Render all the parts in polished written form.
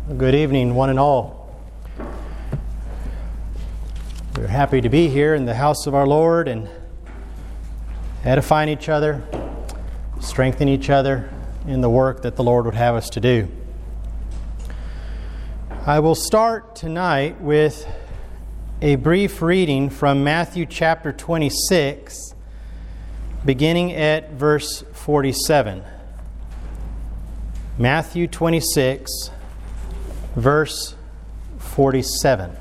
Good evening, one and all. We're happy to be here in the house of our Lord and edifying each other, strengthening each other in the work that the Lord would have us to do. I will start tonight with a brief reading from Matthew chapter 26, beginning at verse 47. Matthew 26, verse 47.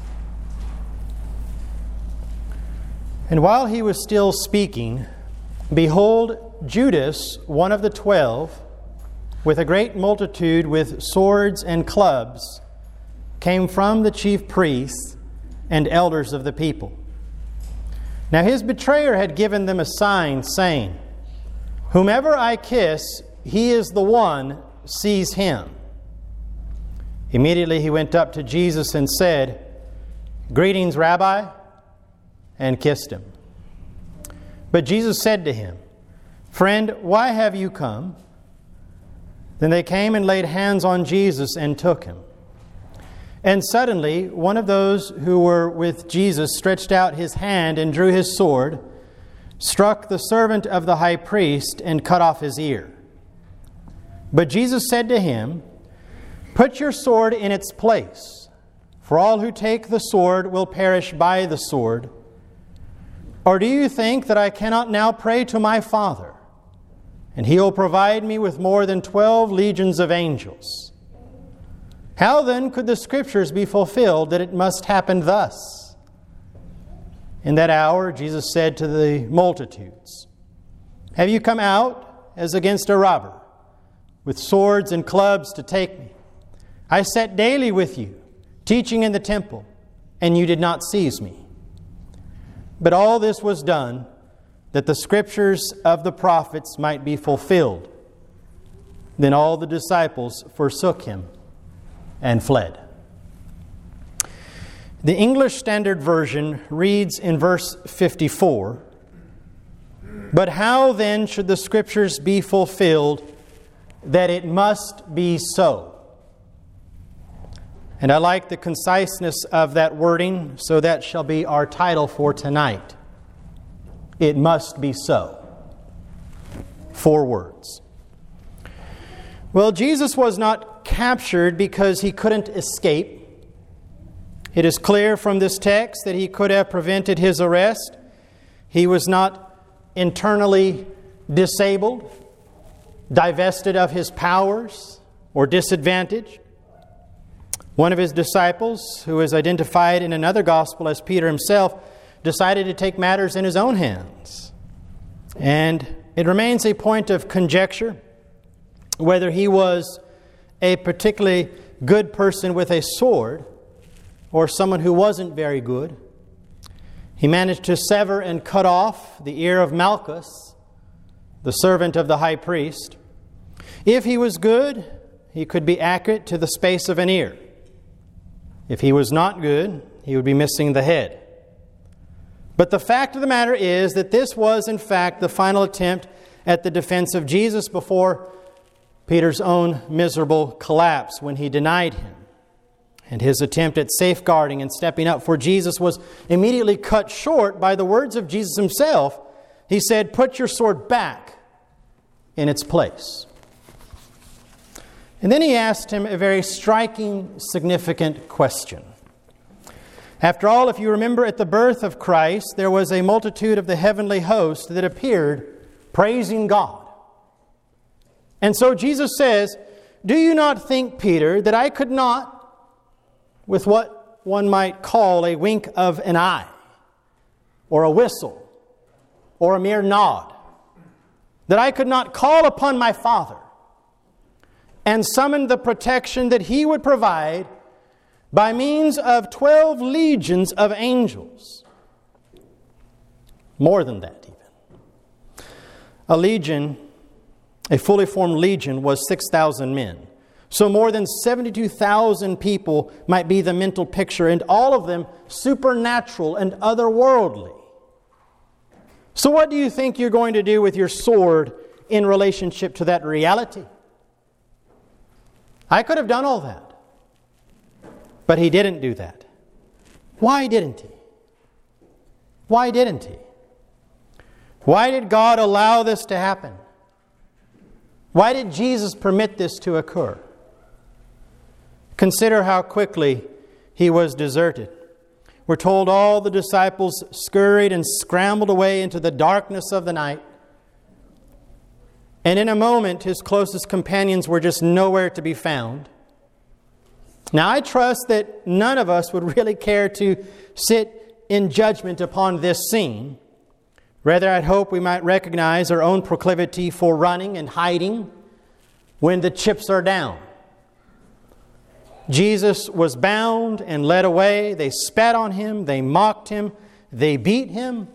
And while he was still speaking, behold, Judas, one of the 12, with a great multitude with swords and clubs, came from the chief priests and elders of the people. Now his betrayer had given them a sign, saying, "Whomever I kiss, he is the one, seize him." Immediately he went up to Jesus and said, "Greetings, Rabbi," and kissed him. But Jesus said to him, "Friend, why have you come?" Then they came and laid hands on Jesus and took him. And suddenly one of those who were with Jesus stretched out his hand and drew his sword, struck the servant of the high priest, and cut off his ear. But Jesus said to him, "Put your sword in its place, for all who take the sword will perish by the sword. Or do you think that I cannot now pray to my Father, and He will provide me with more than 12 legions of angels? How then could the Scriptures be fulfilled that it must happen thus?" In that hour Jesus said to the multitudes, "Have you come out as against a robber, with swords and clubs to take me? I sat daily with you, teaching in the temple, and you did not seize me. But all this was done, that the Scriptures of the prophets might be fulfilled." Then all the disciples forsook him and fled. The English Standard Version reads in verse 54, "But how then should the Scriptures be fulfilled, that it must be so?" And I like the conciseness of that wording, so that shall be our title for tonight. It must be so. 4 words. Well, Jesus was not captured because he couldn't escape. It is clear from this text that he could have prevented his arrest. He was not internally disabled, divested of his powers, or disadvantaged. One of his disciples, who is identified in another gospel as Peter himself, decided to take matters in his own hands. And it remains a point of conjecture whether he was a particularly good person with a sword or someone who wasn't very good. He managed to sever and cut off the ear of Malchus, the servant of the high priest. If he was good, he could be accurate to the space of an ear. If he was not good, he would be missing the head. But the fact of the matter is that this was, in fact, the final attempt at the defense of Jesus before Peter's own miserable collapse when he denied him. And his attempt at safeguarding and stepping up for Jesus was immediately cut short by the words of Jesus himself. He said, "Put your sword back in its place." And then he asked him a very striking, significant question. After all, if you remember at the birth of Christ, there was a multitude of the heavenly host that appeared praising God. And so Jesus says, "Do you not think, Peter, that I could not, with what one might call a wink of an eye, or a whistle, or a mere nod, that I could not call upon my Father and summon the protection that He would provide by means of 12 legions of angels?" More than that even. A legion, a fully formed legion, was 6,000 men. So more than 72,000 people might be the mental picture, and all of them supernatural and otherworldly. So what do you think you're going to do with your sword in relationship to that reality? I could have done all that. But He didn't do that. Why didn't He? Why didn't He? Why did God allow this to happen? Why did Jesus permit this to occur? Consider how quickly He was deserted. We're told all the disciples scurried and scrambled away into the darkness of the night. And in a moment, His closest companions were just nowhere to be found. Now, I trust that none of us would really care to sit in judgment upon this scene. Rather, I'd hope we might recognize our own proclivity for running and hiding when the chips are down. Jesus was bound and led away. They spat on Him. They mocked Him. They beat Him.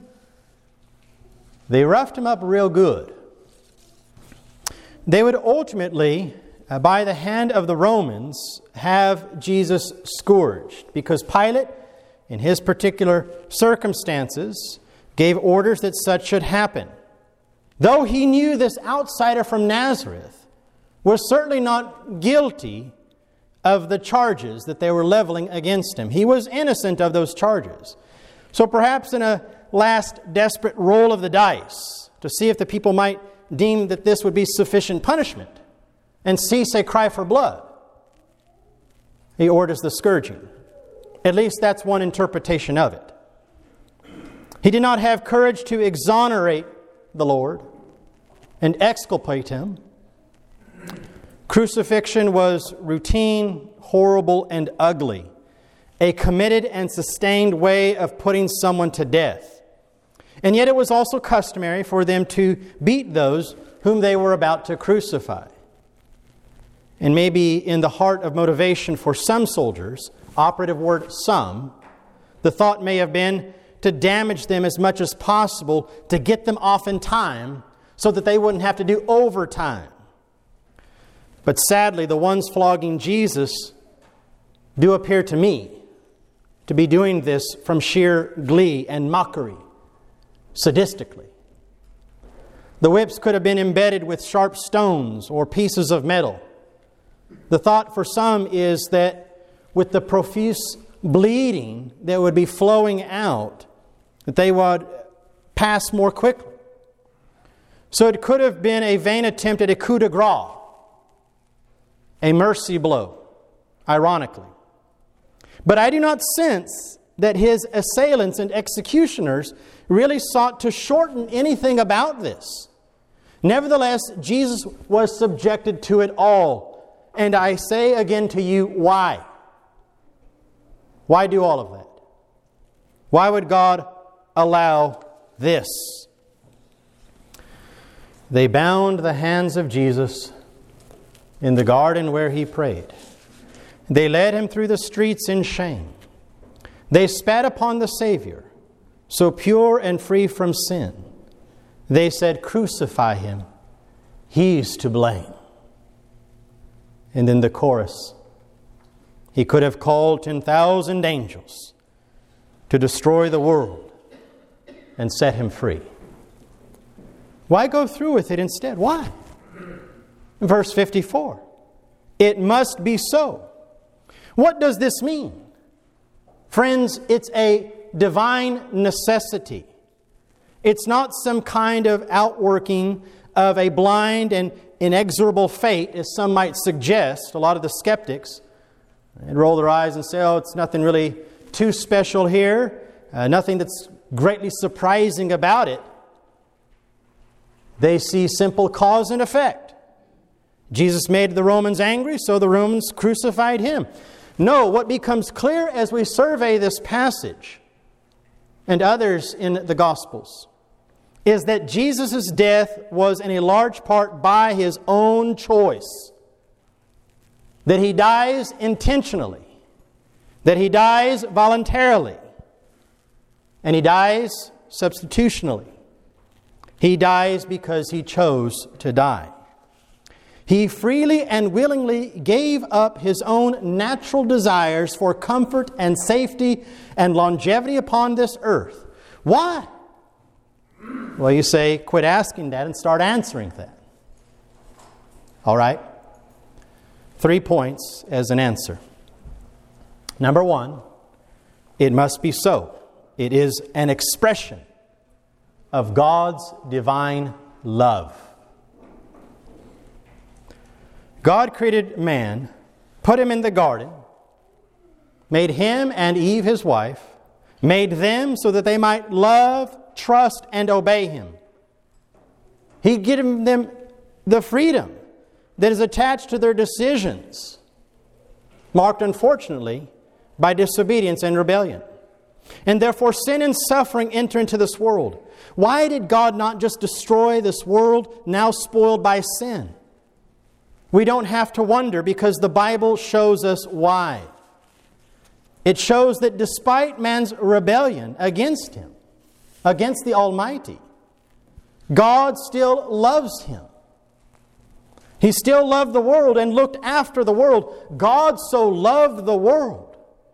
They roughed Him up real good. They would ultimately, by the hand of the Romans, have Jesus scourged, because Pilate, in his particular circumstances, gave orders that such should happen. Though he knew this outsider from Nazareth was certainly not guilty of the charges that they were leveling against him. He was innocent of those charges. So perhaps in a last desperate roll of the dice to see if the people might deem that this would be sufficient punishment and cease a cry for blood, He orders the scourging. At least that's one interpretation of it. He did not have courage to exonerate the Lord and exculpate Him. Crucifixion was routine, horrible, and ugly. A committed and sustained way of putting someone to death. And yet it was also customary for them to beat those whom they were about to crucify. And maybe in the heart of motivation for some soldiers, operative word some, the thought may have been to damage them as much as possible to get them off in time so that they wouldn't have to do overtime. But sadly, the ones flogging Jesus do appear to me to be doing this from sheer glee and mockery, sadistically. The whips could have been embedded with sharp stones or pieces of metal. The thought for some is that with the profuse bleeding that would be flowing out, that they would pass more quickly. So it could have been a vain attempt at a coup de grace, a mercy blow, ironically. But I do not sense that His assailants and executioners really sought to shorten anything about this. Nevertheless, Jesus was subjected to it all. And I say again to you, why? Why do all of that? Why would God allow this? They bound the hands of Jesus in the garden where He prayed. They led Him through the streets in shame. They spat upon the Savior, so pure and free from sin. They said, "Crucify Him. He's to blame." And then the chorus, He could have called 10,000 angels to destroy the world and set Him free. Why go through with it instead? Why? Verse 54, it must be so. What does this mean? Friends, it's a divine necessity. It's not some kind of outworking of a blind and inexorable fate, as some might suggest. A lot of the skeptics roll their eyes and say, it's nothing really too special here. Nothing that's greatly surprising about it. They see simple cause and effect. Jesus made the Romans angry, so the Romans crucified Him. No, what becomes clear as we survey this passage and others in the Gospels is that Jesus' death was in a large part by His own choice. That He dies intentionally. That He dies voluntarily. And He dies substitutionally. He dies because He chose to die. He freely and willingly gave up His own natural desires for comfort and safety and longevity upon this earth. Why? Well, you say, quit asking that and start answering that. All right? 3 points as an answer. Number one, it must be so. It is an expression of God's divine love. God created man, put him in the garden, made him and Eve his wife, made them so that they might love, trust, and obey him. He gave them the freedom that is attached to their decisions, marked, unfortunately, by disobedience and rebellion. And therefore sin and suffering enter into this world. Why did God not just destroy this world now spoiled by sin? We don't have to wonder, because the Bible shows us why. It shows that despite man's rebellion against Him, against the Almighty, God still loves him. He still loved the world and looked after the world. God so loved the world.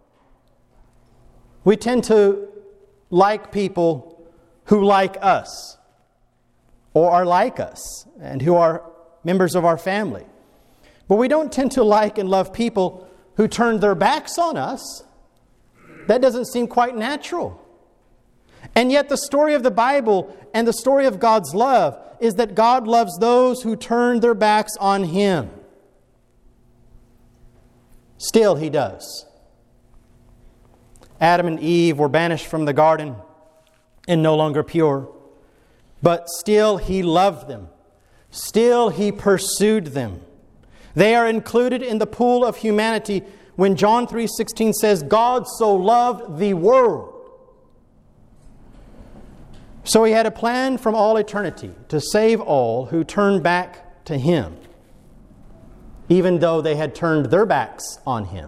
We tend to like people who like us, or are like us, and who are members of our family. But we don't tend to like and love people who turn their backs on us. That doesn't seem quite natural. And yet the story of the Bible and the story of God's love is that God loves those who turn their backs on Him. Still He does. Adam and Eve were banished from the garden and no longer pure. But still He loved them. Still He pursued them. They are included in the pool of humanity when John 3:16 says, God so loved the world. So He had a plan from all eternity to save all who turned back to Him, even though they had turned their backs on Him.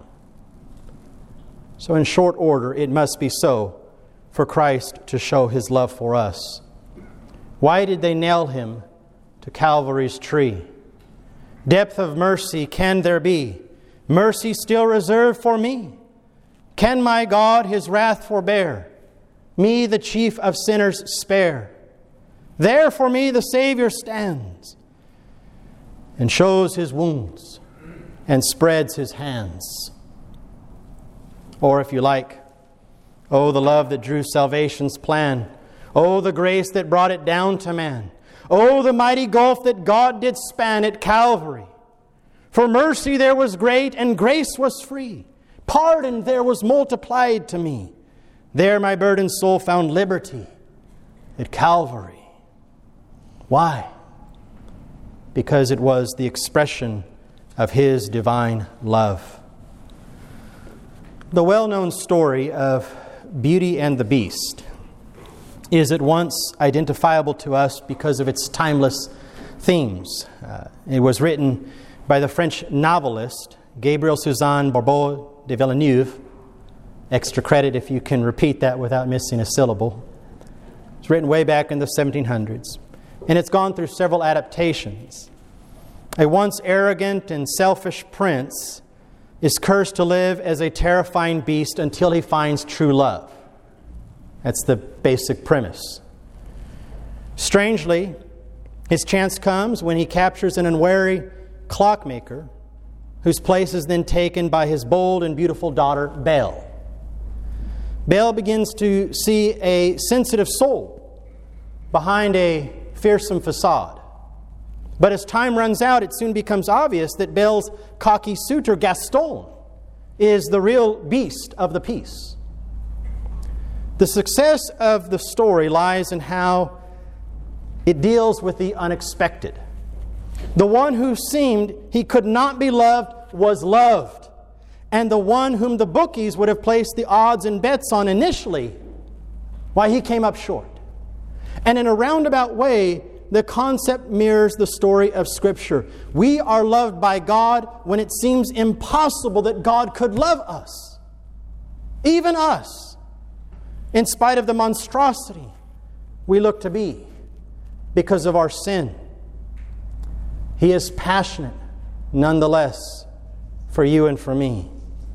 So in short order, it must be so for Christ to show His love for us. Why did they nail Him to Calvary's tree? Depth of mercy can there be? Mercy still reserved for me? Can my God His wrath forbear? Me, the chief of sinners, spare. There for me the Savior stands and shows His wounds and spreads His hands. Or if you like, oh, the love that drew salvation's plan. Oh, the grace that brought it down to man. Oh, the mighty gulf that God did span at Calvary. For mercy there was great and grace was free. Pardon there was multiplied to me. There my burdened soul found liberty at Calvary. Why? Because it was the expression of His divine love. The well-known story of Beauty and the Beast is at once identifiable to us because of its timeless themes. It was written by the French novelist Gabriel Suzanne Barbeau de Villeneuve. Extra credit if you can repeat that without missing a syllable. It's written way back in the 1700s. And it's gone through several adaptations. A once arrogant and selfish prince is cursed to live as a terrifying beast until he finds true love. That's the basic premise. Strangely, his chance comes when he captures an unwary clockmaker whose place is then taken by his bold and beautiful daughter, Belle. Belle begins to see a sensitive soul behind a fearsome facade. But as time runs out, it soon becomes obvious that Belle's cocky suitor, Gaston, is the real beast of the piece. The success of the story lies in how it deals with the unexpected. The one who seemed he could not be loved was loved. And the one whom the bookies would have placed the odds and bets on initially, why, he came up short. And in a roundabout way, the concept mirrors the story of Scripture. We are loved by God when it seems impossible that God could love us. Even us. In spite of the monstrosity we look to be because of our sin. He is passionate, nonetheless, for you and for me.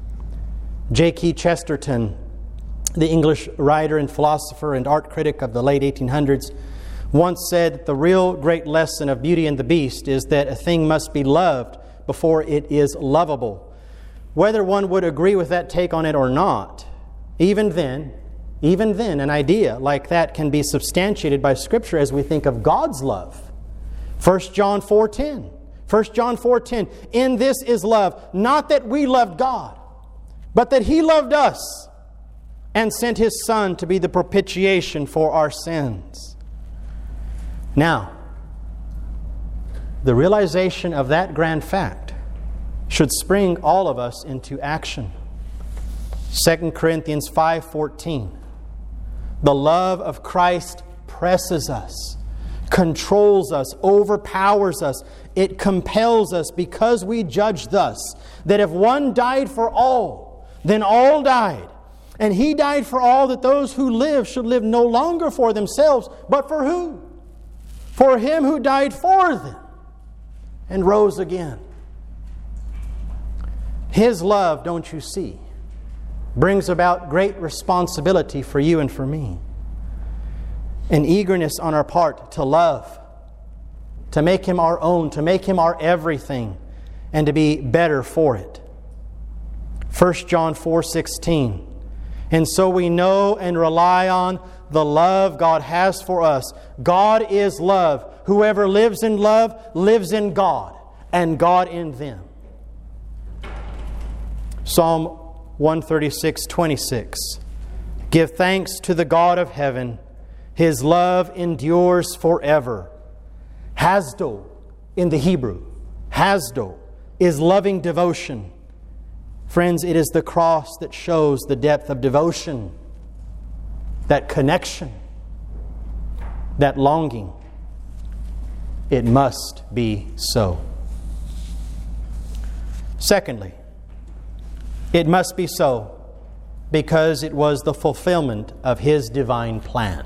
G.K. Chesterton, the English writer and philosopher and art critic of the late 1800s, once said that the real great lesson of Beauty and the Beast is that a thing must be loved before it is lovable. whether one would agree with that take on it or not, even then, an idea like that can be substantiated by Scripture as we think of God's love. 1 John 4:10. 1 John 4:10. In this is love, not that we loved God, but that He loved us and sent His Son to be the propitiation for our sins. Now, the realization of that grand fact should spring all of us into action. 2 Corinthians 5:14. The love of Christ presses us, controls us, overpowers us. It compels us because we judge thus, that if one died for all, then all died. And He died for all, that those who live should live no longer for themselves, but for who? For Him who died for them and rose again. His love, don't you see, brings about great responsibility for you and for me. An eagerness on our part to love, to make Him our own, to make Him our everything, and to be better for it. 1 John 4:16. And so we know and rely on the love God has for us. God is love. Whoever lives in love lives in God, and God in them. Psalm 136:26. Give thanks to the God of heaven. His love endures forever. Hasdo in the Hebrew. Hasdo is loving devotion. Friends, it is the cross that shows the depth of devotion, that connection, that longing. It must be so. Secondly, it must be so because it was the fulfillment of His divine plan.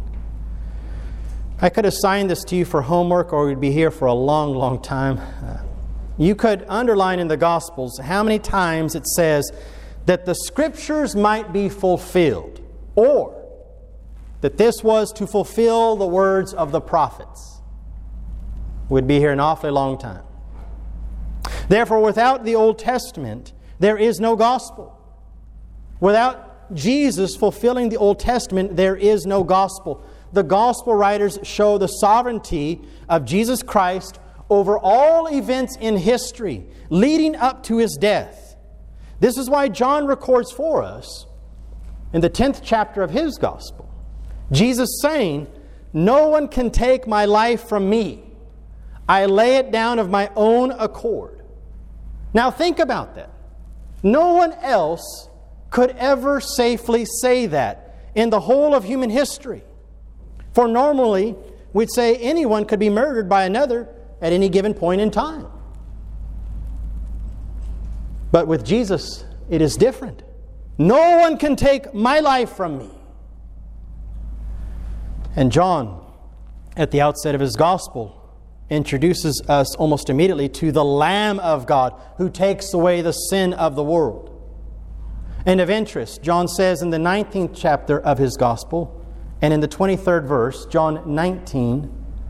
I could assign this to you for homework, or we'd be here for a long, long time. You could underline in the Gospels how many times it says that the Scriptures might be fulfilled, or that this was to fulfill the words of the prophets. We'd be here an awfully long time. Therefore, without the Old Testament, there is no gospel. Without Jesus fulfilling the Old Testament, there is no gospel. The gospel writers show the sovereignty of Jesus Christ over all events in history leading up to His death. This is why John records for us in the 10th chapter of his gospel, Jesus saying, "No one can take my life from me. I lay it down of my own accord." Now think about that. No one else could ever safely say that in the whole of human history. For normally, we'd say anyone could be murdered by another at any given point in time. But with Jesus, it is different. No one can take my life from me. And John, at the outset of his gospel, introduces us almost immediately to the Lamb of God who takes away the sin of the world. And of interest, John says in the 19th chapter of his gospel, and in the 23rd verse, John 19,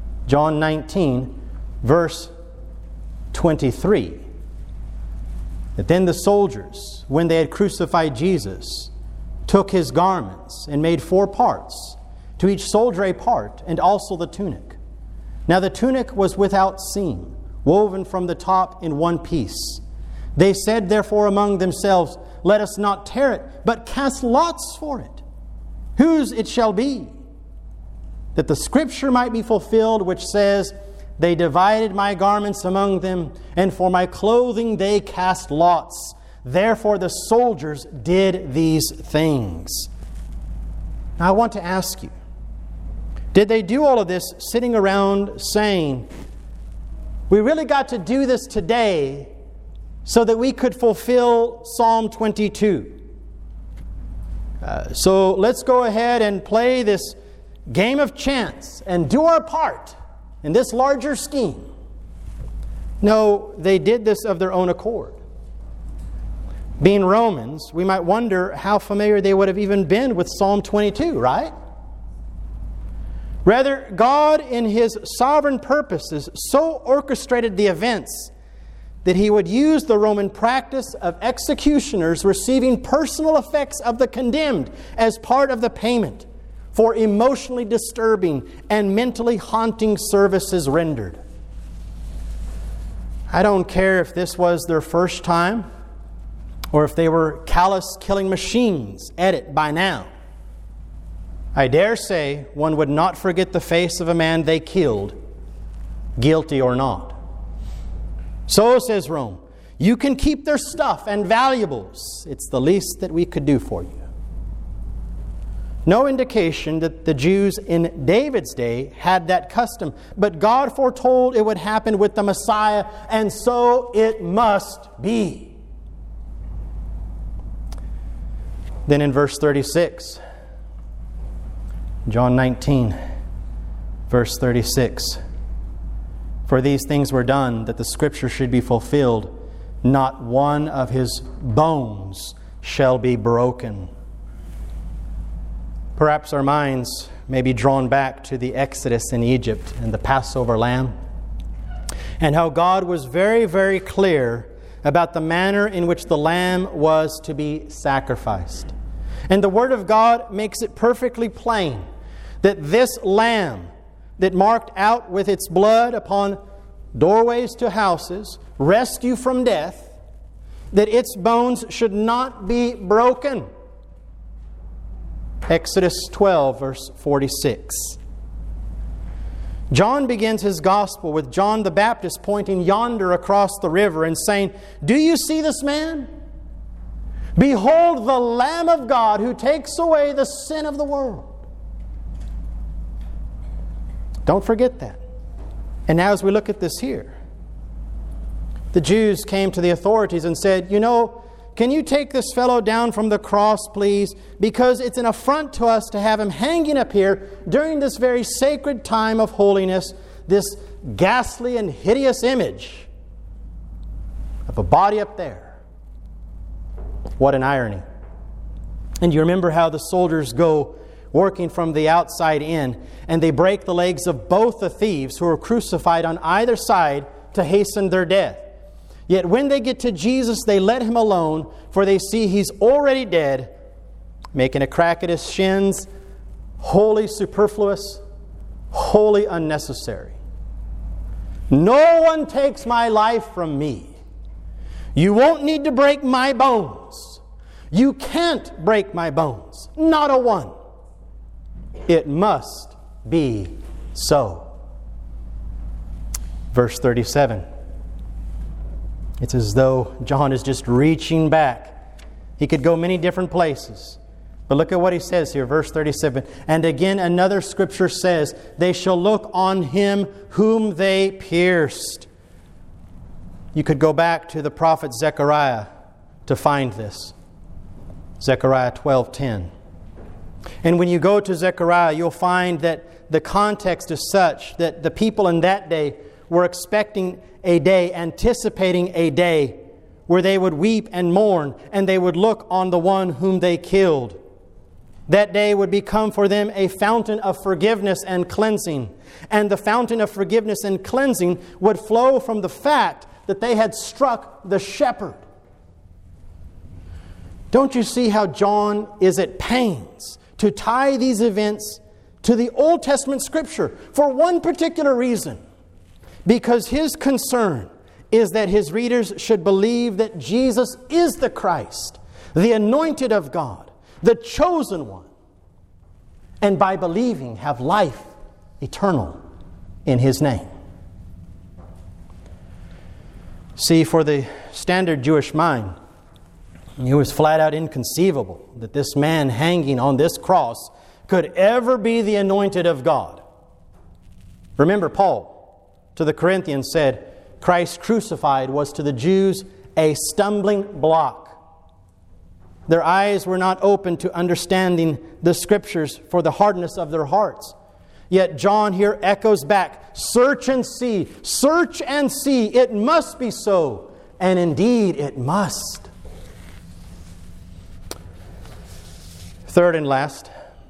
verse 23, that then the soldiers, when they had crucified Jesus, took His garments and made 4 parts, to each soldier a part, and also the tunic. Now the tunic was without seam, woven from the top in one piece. They said therefore among themselves, "Let us not tear it, but cast lots for it, whose it shall be, that the Scripture might be fulfilled, which says, They divided my garments among them, and for my clothing they cast lots. Therefore the soldiers did these things." Now I want to ask you, did they do all of this sitting around saying, "We really got to do this today so that we could fulfill Psalm 22. So let's go ahead and play this game of chance and do our part in this larger scheme"? No, they did this of their own accord. Being Romans, we might wonder how familiar they would have even been with Psalm 22, right? Rather, God in His sovereign purposes so orchestrated the events that he would use the Roman practice of executioners receiving personal effects of the condemned as part of the payment for emotionally disturbing and mentally haunting services rendered. I don't care if this was their first time or if they were callous killing machines at it by now. I dare say one would not forget the face of a man they killed, guilty or not. So, says Rome, you can keep their stuff and valuables. It's the least that we could do for you. No indication that the Jews in David's day had that custom, but God foretold it would happen with the Messiah, and so it must be. Then in verse 36, John 19, verse 36, for these things were done that the Scripture should be fulfilled. Not one of his bones shall be broken. Perhaps our minds may be drawn back to the Exodus in Egypt and the Passover lamb, and how God was very, very clear about the manner in which the lamb was to be sacrificed. And the Word of God makes it perfectly plain that this lamb that marked out with its blood upon doorways to houses, rescue from death, that its bones should not be broken. Exodus 12, verse 46. John begins his gospel with John the Baptist pointing yonder across the river and saying, "Do you see this man? Behold the Lamb of God who takes away the sin of the world." Don't forget that. And now as we look at this here, the Jews came to the authorities and said, can you take this fellow down from the cross, please? Because it's an affront to us to have him hanging up here during this very sacred time of holiness, this ghastly and hideous image of a body up there. What an irony. And you remember how the soldiers go working from the outside in, and they break the legs of both the thieves who are crucified on either side to hasten their death. Yet when they get to Jesus, they let him alone, for they see he's already dead, making a crack at his shins, wholly superfluous, wholly unnecessary. No one takes my life from me. You won't need to break my bones. You can't break my bones. Not a one. It must be so. Verse 37. It's as though John is just reaching back. He could go many different places. But look at what he says here, verse 37. And again another scripture says, they shall look on him whom they pierced. You could go back to the prophet Zechariah to find this. Zechariah 12:10. And when you go to Zechariah, you'll find that the context is such that the people in that day were expecting a day, anticipating a day where they would weep and mourn, and they would look on the one whom they killed. That day would become for them a fountain of forgiveness and cleansing. And the fountain of forgiveness and cleansing would flow from the fact that they had struck the shepherd. Don't you see how John is at pains to tie these events to the Old Testament Scripture for one particular reason? Because his concern is that his readers should believe that Jesus is the Christ, the anointed of God, the chosen one, and by believing have life eternal in his name. See, for the standard Jewish mind, it was flat out inconceivable that this man hanging on this cross could ever be the anointed of God. Remember, Paul to the Corinthians said, Christ crucified was to the Jews a stumbling block. Their eyes were not open to understanding the Scriptures for the hardness of their hearts. Yet John here echoes back, search and see, it must be so. And indeed it must. Third and last,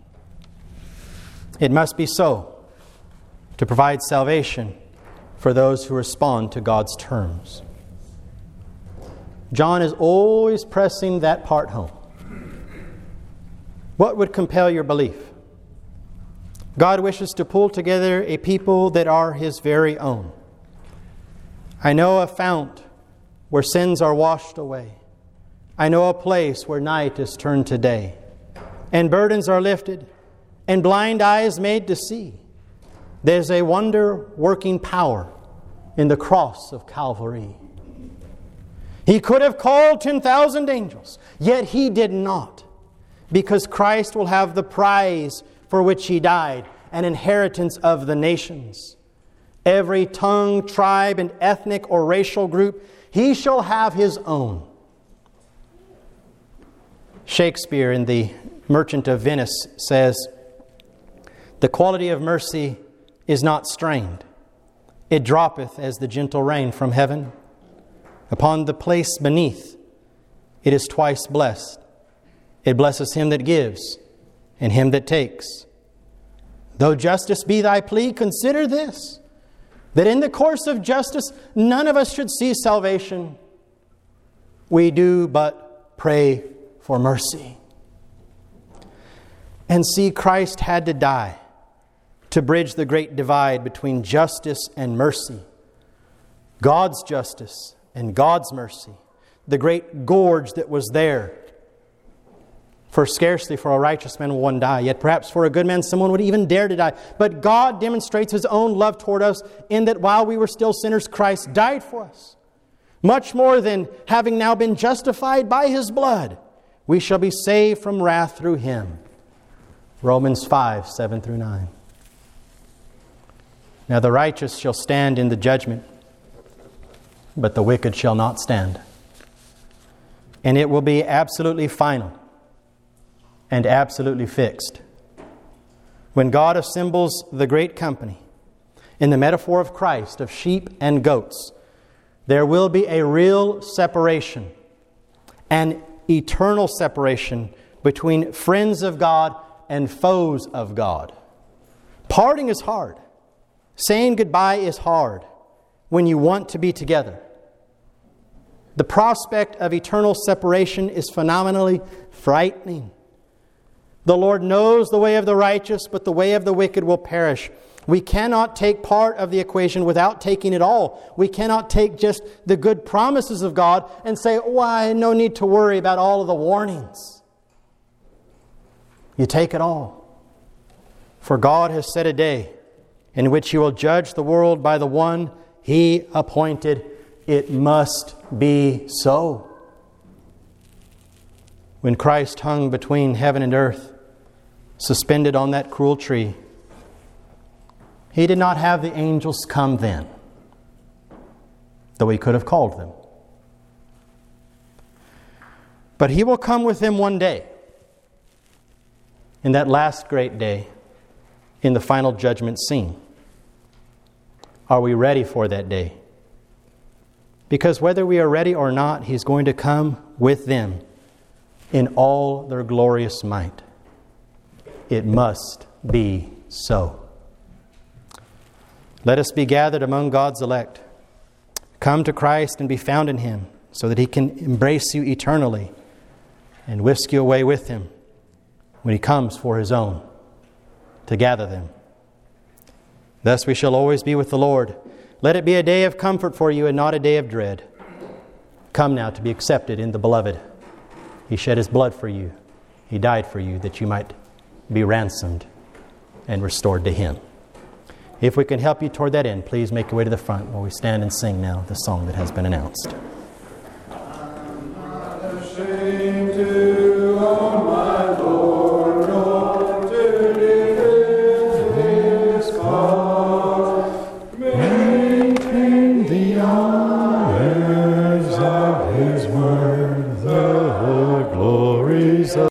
it must be so to provide salvation for those who respond to God's terms. John is always pressing that part home. What would compel your belief? God wishes to pull together a people that are His very own. I know a fount where sins are washed away. I know a place where night is turned to day, and burdens are lifted, and blind eyes made to see. There's a wonder-working power in the cross of Calvary. He could have called 10,000 angels, yet He did not, because Christ will have the prize for which He died, an inheritance of the nations. Every tongue, tribe, and ethnic or racial group, He shall have His own. Shakespeare in The Merchant of Venice says, "The quality of mercy is not strained. It droppeth as the gentle rain from heaven. Upon the place beneath, it is twice blessed. It blesses him that gives, and him that takes. Though justice be thy plea, consider this, that in the course of justice none of us should see salvation. We do but pray for mercy." And see, Christ had to die to bridge the great divide between justice and mercy. God's justice and God's mercy. The great gorge that was there. For scarcely for a righteous man will one die, yet perhaps for a good man someone would even dare to die. But God demonstrates His own love toward us in that while we were still sinners, Christ died for us. Much more than having now been justified by His blood, we shall be saved from wrath through Him. Romans 5, 7 through 9. Now the righteous shall stand in the judgment, but the wicked shall not stand. And it will be absolutely final and absolutely fixed. When God assembles the great company, in the metaphor of Christ, of sheep and goats, there will be a real separation, an eternal separation between friends of God and foes of God. Parting is hard. Saying goodbye is hard when you want to be together. The prospect of eternal separation is phenomenally frightening. The Lord knows the way of the righteous, but the way of the wicked will perish. We cannot take part of the equation without taking it all. We cannot take just the good promises of God and say, "Why, no need to worry about all of the warnings." You take it all. For God has set a day in which He will judge the world by the one He appointed. It must be so. When Christ hung between heaven and earth, suspended on that cruel tree, He did not have the angels come then, though He could have called them. But He will come with them one day, in that last great day, in the final judgment scene. Are we ready for that day? Because whether we are ready or not, He's going to come with them in all their glorious might. It must be so. Let us be gathered among God's elect. Come to Christ and be found in Him, so that He can embrace you eternally and whisk you away with Him when He comes for His own to gather them. Thus we shall always be with the Lord. Let it be a day of comfort for you and not a day of dread. Come now to be accepted in the Beloved. He shed His blood for you. He died for you that you might be ransomed and restored to Him. If we can help you toward that end, please make your way to the front while we stand and sing now the song that has been announced.